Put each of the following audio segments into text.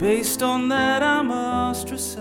based on that I'm ostracized,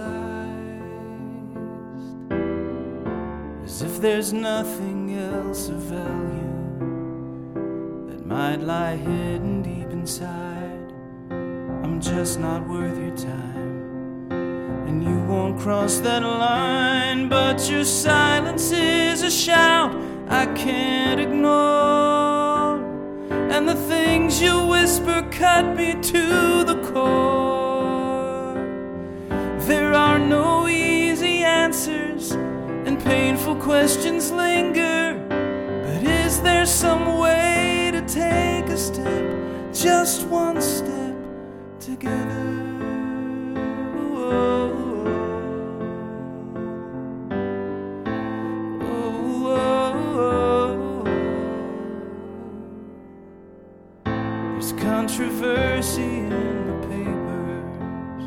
as if there's nothing else of value that might lie hidden deep inside. I'm just not worth your time, and you won't cross that line. But your silence is a shout I can't ignore, and the things you whisper cut me to the core. There are no easy answers, and painful questions linger. But is there some way to take a step, just one step together? There's controversy in the papers,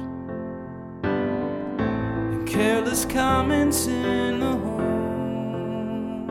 and careless comments in the home.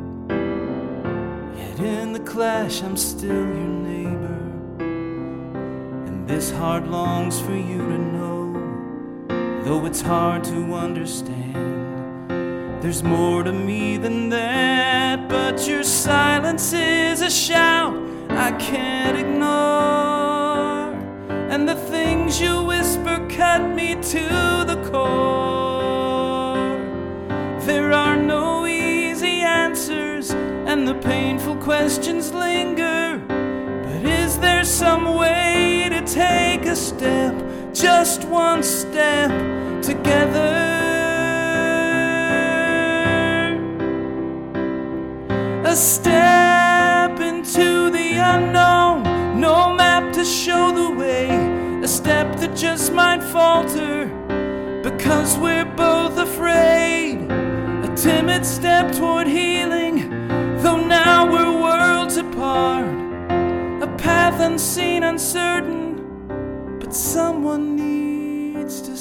Yet in the clash I'm still your neighbor, and this heart longs for you to know. Though it's hard to understand, there's more to me than that. But your silence is a shout I can't ignore, and the things you whisper cut me to the core. There are no easy answers, and the painful questions linger. But is there some way to take a step, just one step together? A step into the unknown, no map to show the way. A step that just might falter because we're both afraid. A timid step toward healing, though now we're worlds apart. A path unseen, uncertain, but someone needs to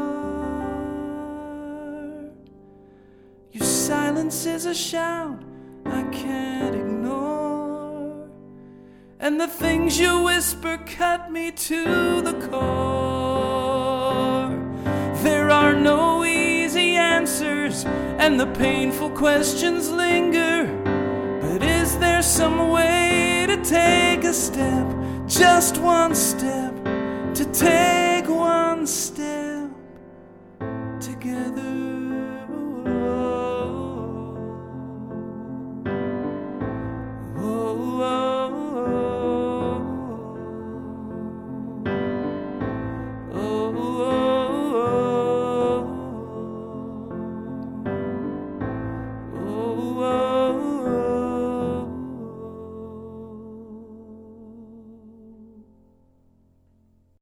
start. Your silence is a shout I can't ignore, and the things you whisper cut me to the core. There are no easy answers, and the painful questions linger. But is there some way to take a step, just one step, to take one step together?